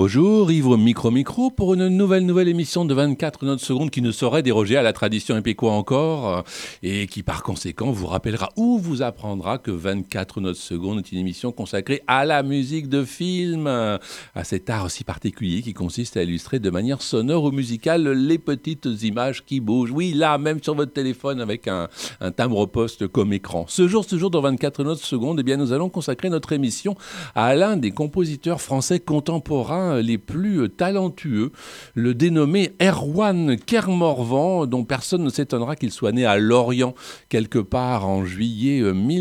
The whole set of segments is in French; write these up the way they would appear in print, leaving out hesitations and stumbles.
Bonjour, Yves au micro pour une nouvelle émission de 24 notes secondes qui ne saurait déroger à la tradition épicois encore et qui par conséquent vous rappellera ou vous apprendra que 24 notes secondes est une émission consacrée à la musique de film, à cet art si particulier qui consiste à illustrer de manière sonore ou musicale les petites images qui bougent. Oui, là, même sur votre téléphone avec un timbre-poste comme écran. Ce jour dans 24 notes secondes, eh bien, nous allons consacrer notre émission à l'un des compositeurs français contemporains les plus talentueux, le dénommé Erwan Kermorvan, dont personne ne s'étonnera qu'il soit né à Lorient quelque part en juillet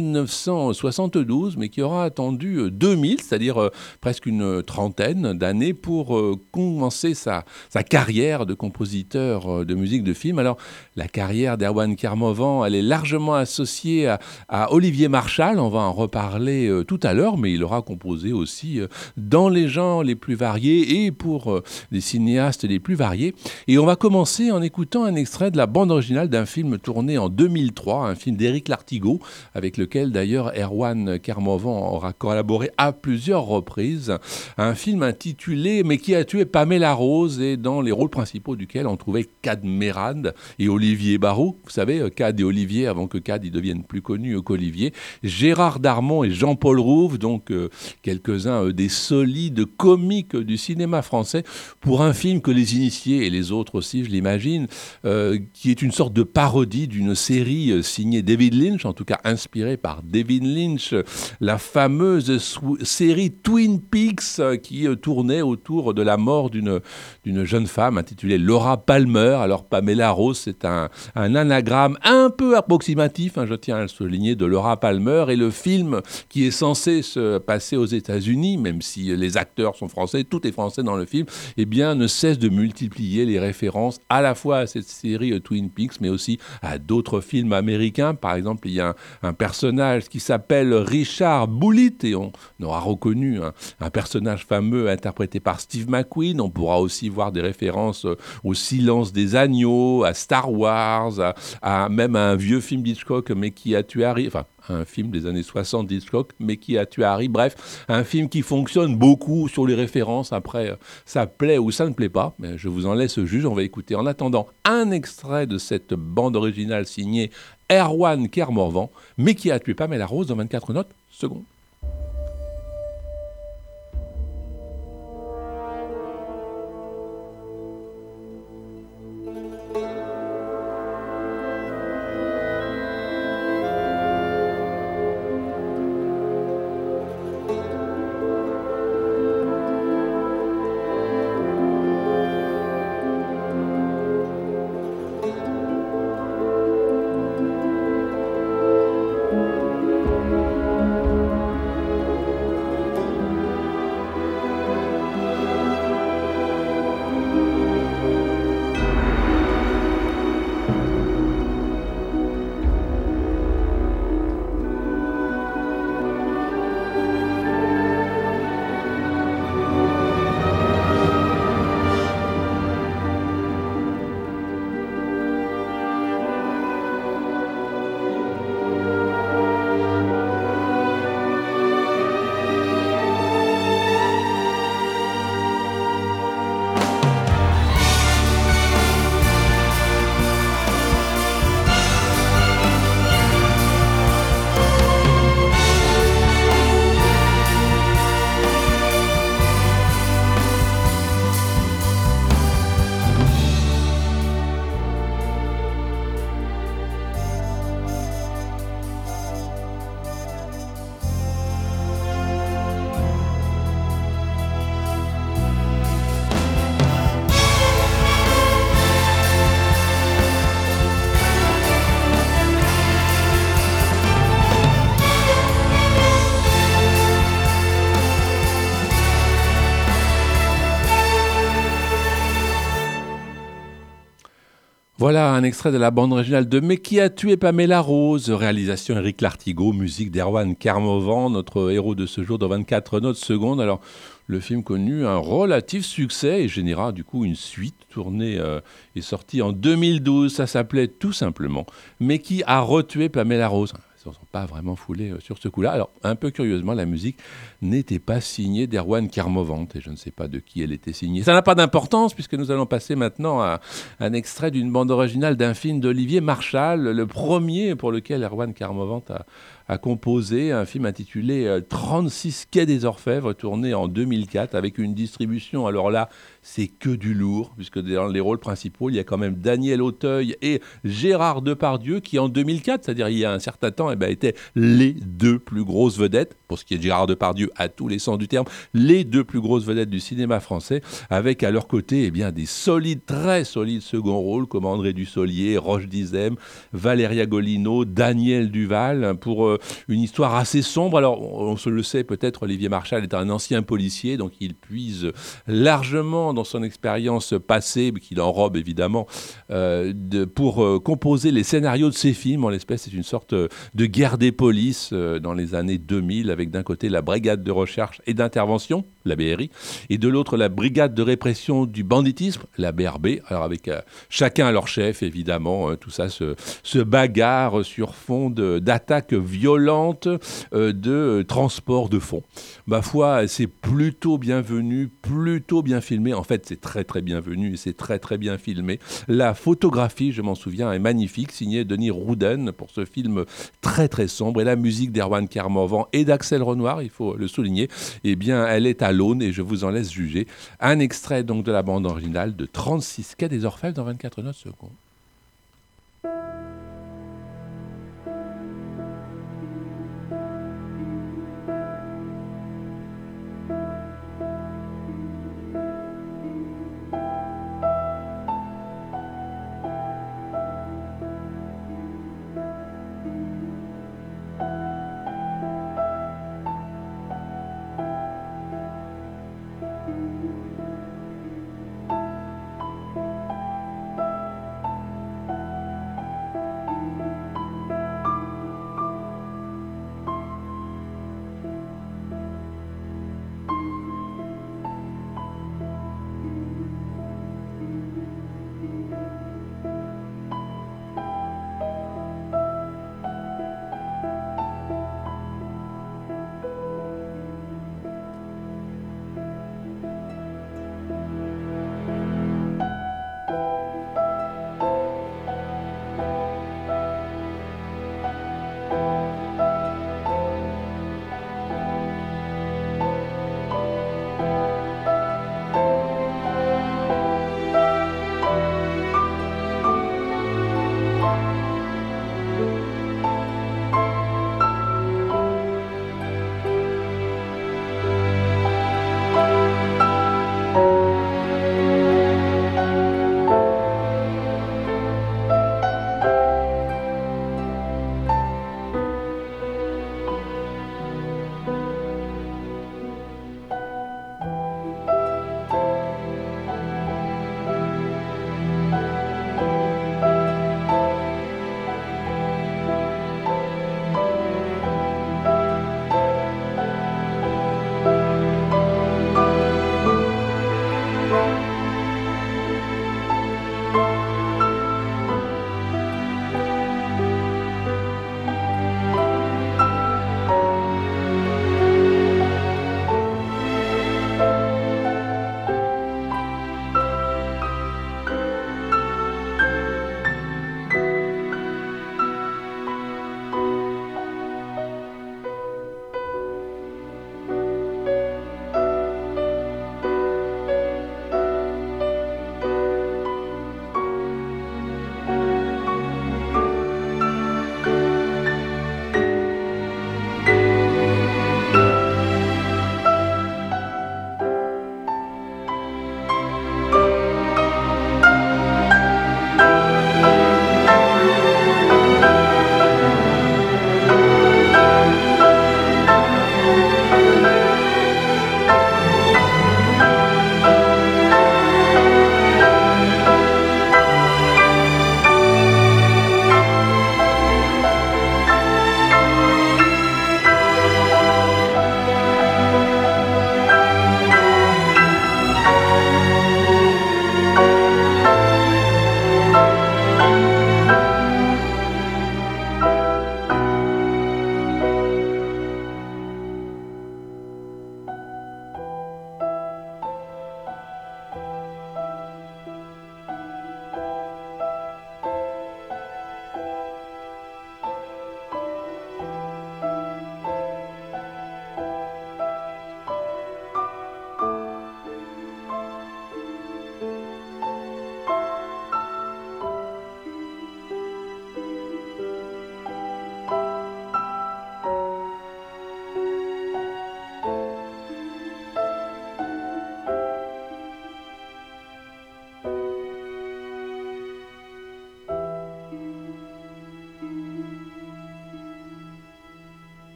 1972, mais qui aura attendu 2000, c'est-à-dire presque une trentaine d'années pour commencer sa carrière de compositeur de musique de film. Alors, la carrière d'Erwan Kermorvan, elle est largement associée à Olivier Marchal, on va en reparler tout à l'heure, mais il aura composé aussi dans les genres les plus variés et pour des cinéastes les plus variés. Et on va commencer en écoutant un extrait de la bande originale d'un film tourné en 2003, un film d'Éric Lartigot, avec lequel d'ailleurs Erwan Kermorvan aura collaboré à plusieurs reprises. Un film intitulé « Mais qui a tué Pamela Rose ?» et dans les rôles principaux duquel on trouvait Cad Merad et Olivier Barrault. Vous savez, Cad et Olivier, avant que Cad devienne plus connu qu'Olivier. Gérard Darmon et Jean-Paul Rouve, donc quelques-uns des solides comiques du cinéma français, pour un film que les initiés, et les autres aussi, je l'imagine, qui est une sorte de parodie d'une série signée David Lynch, en tout cas inspirée par David Lynch, la fameuse série Twin Peaks qui tournait autour de la mort d'une jeune femme intitulée Laura Palmer. Alors Pamela Rose, c'est un anagramme un peu approximatif, je tiens à le souligner, de Laura Palmer, et le film qui est censé se passer aux États-Unis, même si les acteurs sont français, tout est français dans le film, eh bien, ne cesse de multiplier les références à la fois à cette série Twin Peaks, mais aussi à d'autres films américains. Par exemple, il y a un personnage qui s'appelle Richard Bullitt, et on aura reconnu un personnage fameux interprété par Steve McQueen. On pourra aussi voir des références au Silence des agneaux, à Star Wars, à même à un vieux film d'Hitchcock, mais qui a tué Harry, enfin, un film des années 60 d'Hitchcock, mais qui a tué Harry. Bref, un film qui fonctionne beaucoup sur les références. Après, ça plaît ou ça ne plaît pas, mais je vous en laisse juge. On va écouter en attendant un extrait de cette bande originale signée Erwan Kermorvan, mais qui a tué Pamela Rose dans 24 notes secondes. Voilà un extrait de la bande originale de « Mais qui a tué Pamela Rose ?» réalisation Éric Lartigot, musique d'Erwan Kermorvan, notre héros de ce jour dans 24 notes secondes. Alors, le film connut un relatif succès et généra du coup une suite tournée et sortie en 2012. Ça s'appelait tout simplement « Mais qui a retué Pamela Rose ?» s'en sont pas vraiment foulés sur ce coup-là. Alors, un peu curieusement, la musique n'était pas signée d'Erwan Kermovant, et je ne sais pas de qui elle était signée. Ça n'a pas d'importance, puisque nous allons passer maintenant à un extrait d'une bande originale d'un film d'Olivier Marchal, le premier pour lequel Erwan Kermovant a composé un film intitulé 36 Quai des Orfèvres, tourné en 2004 avec une distribution. Alors là, c'est que du lourd, puisque dans les rôles principaux, il y a quand même Daniel Auteuil et Gérard Depardieu qui, en 2004, c'est-à-dire il y a un certain temps, étaient les deux plus grosses vedettes, pour ce qui est de Gérard Depardieu à tous les sens du terme, les deux plus grosses vedettes du cinéma français, avec à leur côté des solides, très solides second rôles, comme André Dussolier, Roche Dizem, Valéria Golino, Daniel Duval, pour une histoire assez sombre. Alors, on se le sait peut-être, Olivier Marchal est un ancien policier, donc il puise largement dans son expérience passée, qu'il enrobe évidemment, pour composer les scénarios de ses films. En l'espèce, c'est une sorte de guerre des polices dans les années 2000, avec d'un côté la brigade de recherche et d'intervention, la BRI, et de l'autre la brigade de répression du banditisme, la BRB, alors avec chacun leur chef, évidemment. Tout ça se bagarre sur fond d'attaques violentes, de transport de fonds. Ma foi, c'est plutôt bienvenu, plutôt bien filmé. En fait, c'est très très bienvenu et c'est très très bien filmé. La photographie, je m'en souviens, est magnifique, signée Denis Rouden pour ce film très très sombre. Et la musique d'Erwan Kermovant et d'Axel Renoir, il faut le souligner, elle est à l'aune et je vous en laisse juger. Un extrait donc de la bande originale de 36 Quai des Orfèvres dans 24 notes secondes.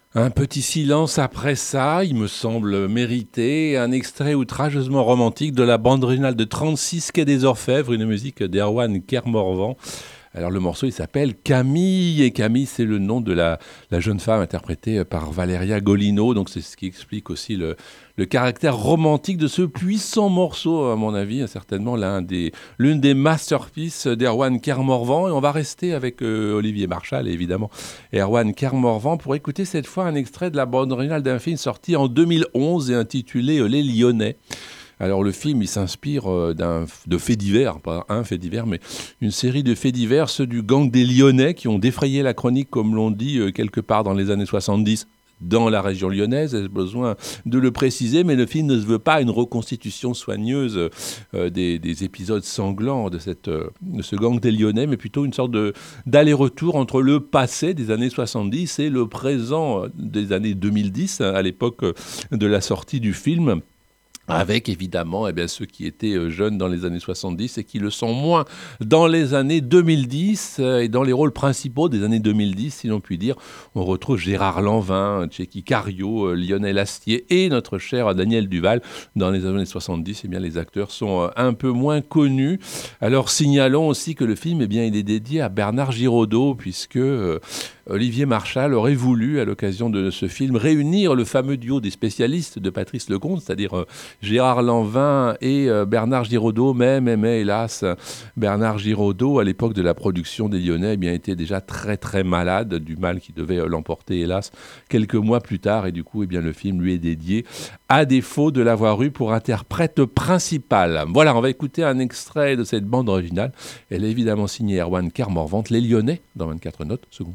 Un petit silence après ça, il me semble mériter un extrait outrageusement romantique de la bande originale de 36 Quai des Orfèvres, une musique d'Erwan Kermorvan. Alors le morceau il s'appelle Camille, et Camille c'est le nom de la jeune femme interprétée par Valeria Golino, donc c'est ce qui explique aussi le caractère romantique de ce puissant morceau, à mon avis, certainement l'une des masterpieces d'Erwan Kermorvan. Et on va rester avec Olivier Marchal, évidemment, Erwan Kermorvan, pour écouter cette fois un extrait de la bande originale d'un film sorti en 2011 et intitulé Les Lyonnais. Alors le film, il s'inspire de faits divers, pas un fait divers, mais une série de faits divers, ceux du gang des Lyonnais qui ont défrayé la chronique, comme l'on dit, quelque part dans les années 70 dans la région lyonnaise. J'ai besoin de le préciser, mais le film ne se veut pas une reconstitution soigneuse des épisodes sanglants de ce gang des Lyonnais, mais plutôt une sorte d'aller-retour entre le passé des années 70 et le présent des années 2010, à l'époque de la sortie du film. Avec évidemment ceux qui étaient jeunes dans les années 70 et qui le sont moins dans les années 2010. Et dans les rôles principaux des années 2010, si l'on peut dire, on retrouve Gérard Lanvin, Tchéky Cario, Lionel Astier et notre cher Daniel Duval. Dans les années 70, les acteurs sont un peu moins connus. Alors signalons aussi que le film il est dédié à Bernard Giraudot, puisque Olivier Marchal aurait voulu, à l'occasion de ce film, réunir le fameux duo des spécialistes de Patrice Lecomte, c'est-à-dire Gérard Lanvin et Bernard Giraudot, mais hélas, Bernard Giraudot, à l'époque de la production des Lyonnais, était déjà très très malade, du mal qui devait l'emporter, hélas, quelques mois plus tard, et du coup, le film lui est dédié, à défaut de l'avoir eu pour interprète principal. Voilà, on va écouter un extrait de cette bande originale. Elle est évidemment signée Erwan Kermorvan, Les Lyonnais, dans 24 notes secondes.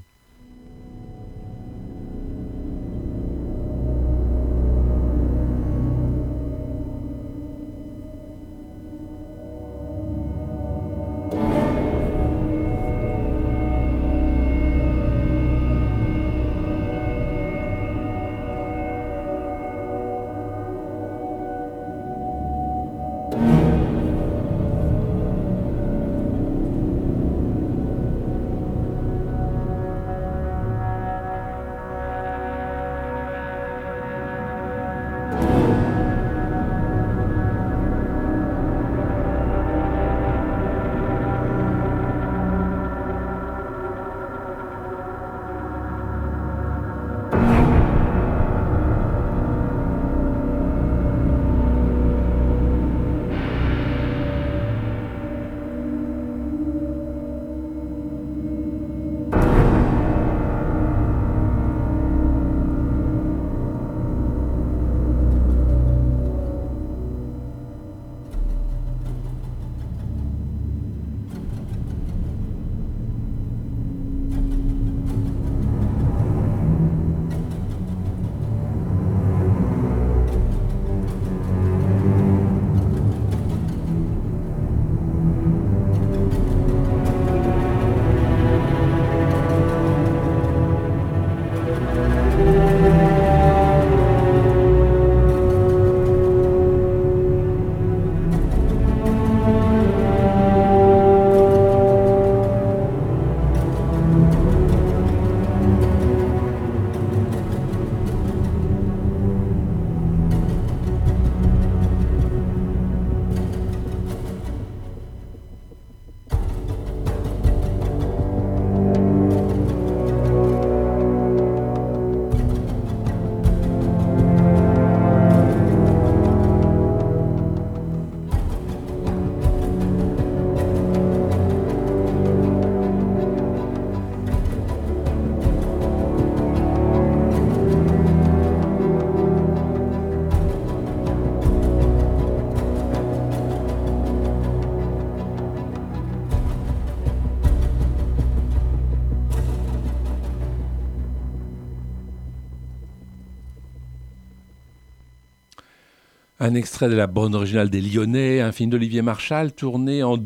Un extrait de la bande originale des Lyonnais, un film d'Olivier Marchal tourné en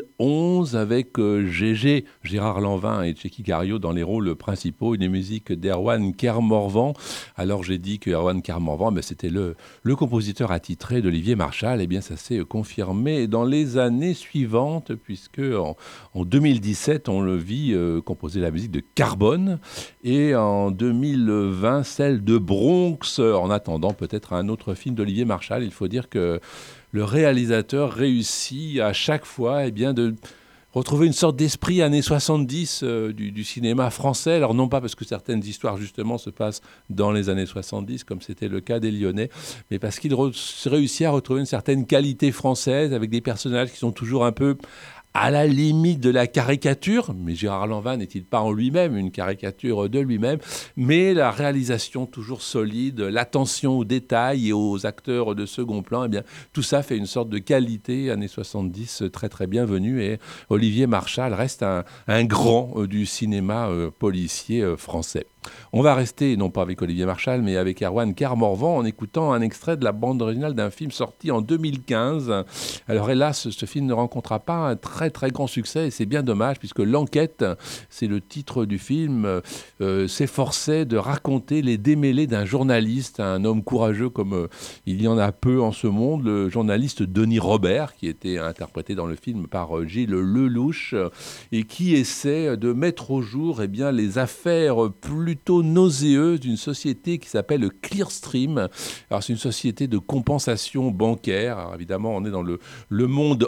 2011 avec Gégé, Gérard Lanvin et Tchéky Cario dans les rôles principaux, une musique d'Erwan Kermorvan. Alors j'ai dit que Erwan Kermorvan, c'était le compositeur attitré d'Olivier Marchal. Eh bien ça s'est confirmé dans les années suivantes puisque en 2017 on le vit composer la musique de Carbone et en 2020 celle de Bronx, en attendant peut-être un autre film d'Olivier Marchal. Il faut dire que le réalisateur réussit à chaque fois de retrouver une sorte d'esprit années 70 du cinéma français. Alors non pas parce que certaines histoires justement se passent dans les années 70, comme c'était le cas des Lyonnais, mais parce qu'il réussit à retrouver une certaine qualité française avec des personnages qui sont toujours un peu à la limite de la caricature, mais Gérard Lanvin n'est-il pas en lui-même une caricature de lui-même, mais la réalisation toujours solide, l'attention aux détails et aux acteurs de second plan, tout ça fait une sorte de qualité années 70 très très bienvenue et Olivier Marchal reste un grand du cinéma policier français. On va rester, non pas avec Olivier Marchal, mais avec Erwan Kermorvan en écoutant un extrait de la bande originale d'un film sorti en 2015. Alors hélas, ce film ne rencontra pas un très très grand succès et c'est bien dommage puisque L'Enquête, c'est le titre du film, s'efforçait de raconter les démêlés d'un journaliste, un homme courageux comme il y en a peu en ce monde, le journaliste Denis Robert, qui était interprété dans le film par Gilles Lelouch et qui essaie de mettre au jour les affaires plutôt nauséeuses d'une société qui s'appelle Clearstream. Alors c'est une société de compensation bancaire. Alors, évidemment, on est dans le monde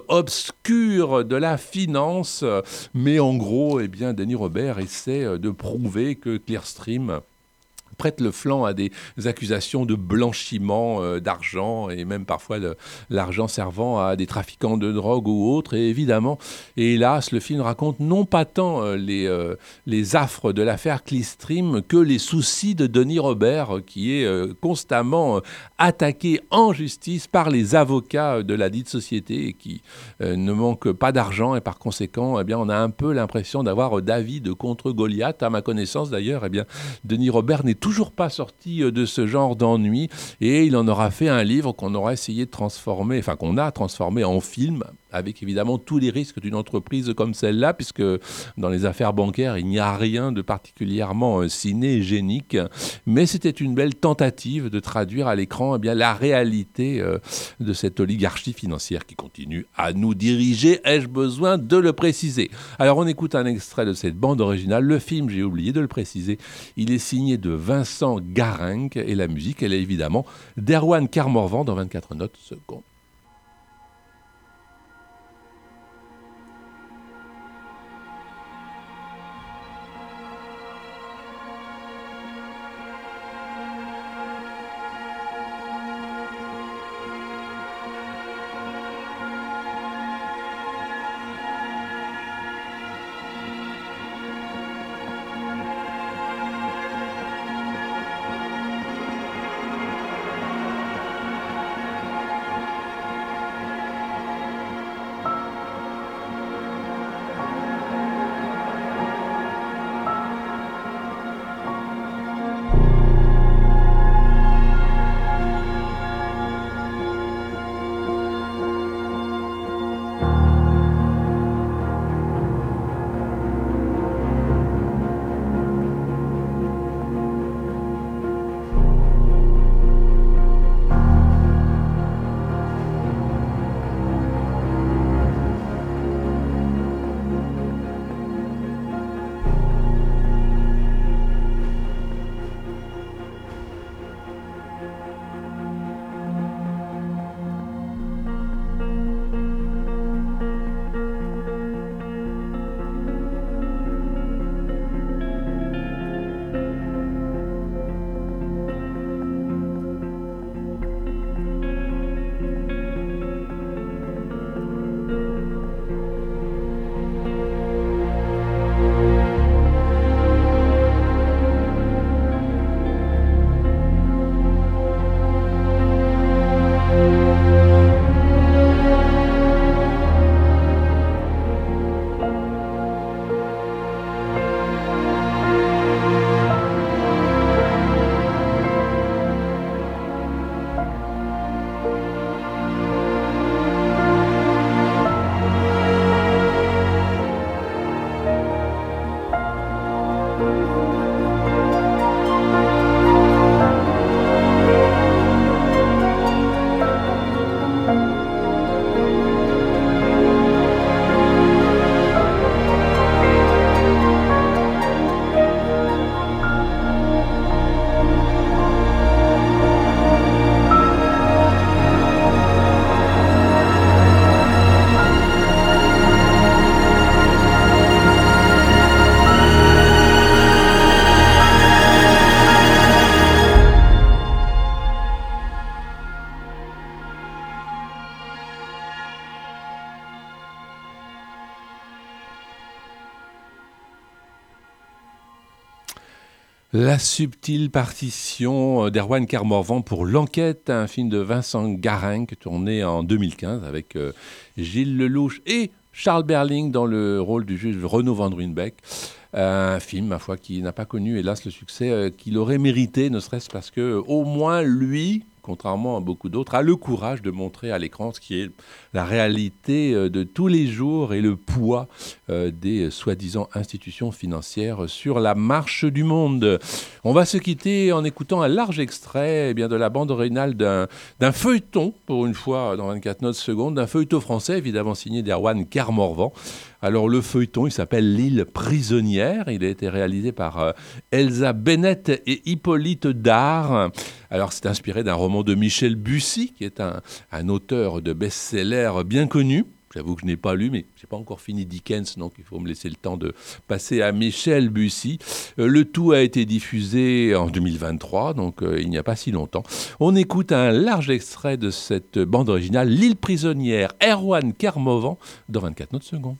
obscur de la finance, mais en gros, Denis Robert essaie de prouver que Clearstream prête le flanc à des accusations de blanchiment d'argent et même parfois l'argent servant à des trafiquants de drogue ou autres. Et évidemment, et hélas, le film raconte non pas tant les affres de l'affaire Clearstream que les soucis de Denis Robert qui est constamment attaqué en justice par les avocats de la dite société et qui ne manque pas d'argent et par conséquent, on a un peu l'impression d'avoir David contre Goliath. À ma connaissance d'ailleurs, Denis Robert n'est toujours pas sorti de ce genre d'ennui et il en aura fait un livre qu'on aura essayé de transformer, qu'on a transformé en film avec évidemment tous les risques d'une entreprise comme celle-là puisque dans les affaires bancaires il n'y a rien de particulièrement cinégénique, mais c'était une belle tentative de traduire à l'écran la réalité de cette oligarchie financière qui continue à nous diriger. Ai-je besoin de le préciser? Alors on écoute un extrait de cette bande originale. Le film, j'ai oublié de le préciser, il est signé de Vincent Garenc et la musique, elle est évidemment d'Erwan Kermorvan dans 24 notes secondes. La subtile partition d'Erwan Kermorvan pour L'Enquête, un film de Vincent Garenc tourné en 2015 avec Gilles Lelouch et Charles Berling dans le rôle du juge Renaud Van Ruynbeck. Un film, ma foi, qui n'a pas connu, hélas, le succès qu'il aurait mérité, ne serait-ce parce que, au moins, lui, contrairement à beaucoup d'autres, a le courage de montrer à l'écran ce qui est la réalité de tous les jours et le poids des soi-disant institutions financières sur la marche du monde. On va se quitter en écoutant un large extrait de la bande originale d'un feuilleton, pour une fois dans 24 notes secondes, d'un feuilleton français, évidemment signé d'Erwan Kermorvan. Alors le feuilleton, il s'appelle L'île prisonnière. Il a été réalisé par Elsa Bennett et Hippolyte Dard. Alors c'est inspiré d'un roman de Michel Bussy, qui est un auteur de best-seller bien connu. J'avoue que je n'ai pas lu, mais je n'ai pas encore fini Dickens, donc il faut me laisser le temps de passer à Michel Bussy. Le tout a été diffusé en 2023, donc il n'y a pas si longtemps. On écoute un large extrait de cette bande originale, L'île prisonnière, Erwan Kermorvan, dans 24 notes secondes.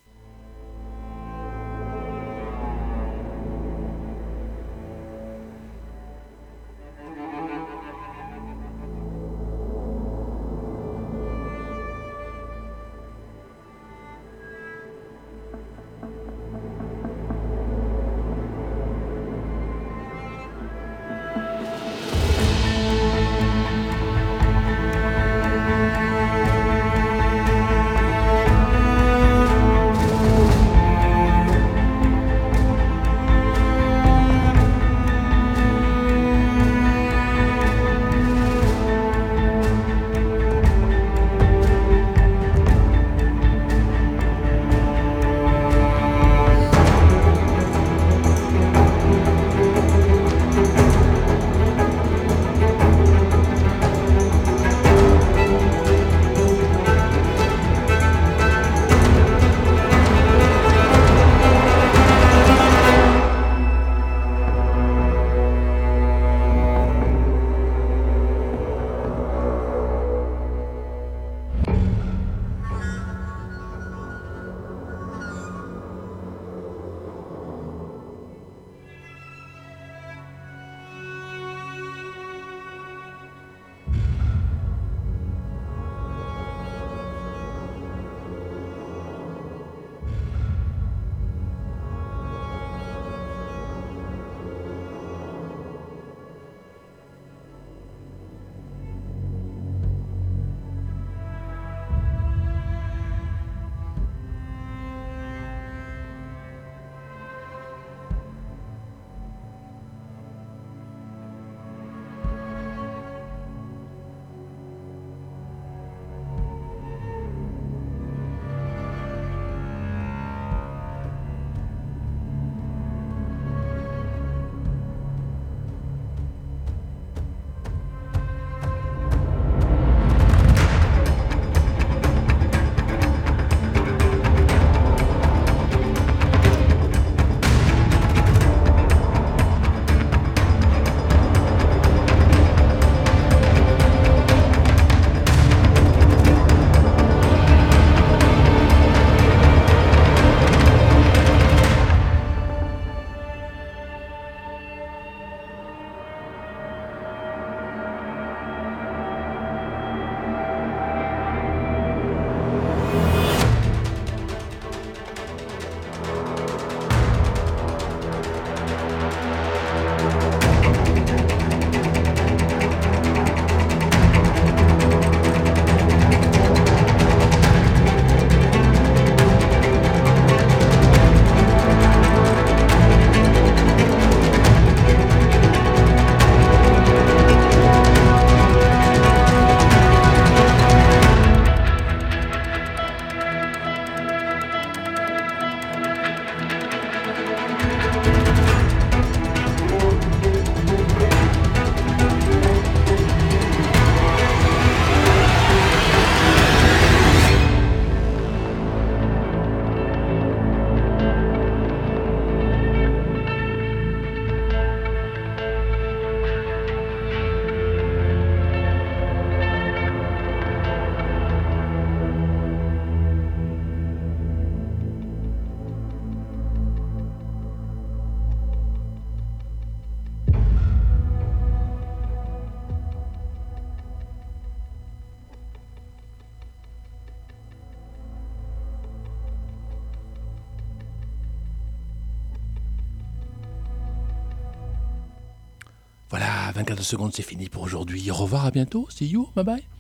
Voilà, 24 secondes, c'est fini pour aujourd'hui. Au revoir, à bientôt. See you, bye bye.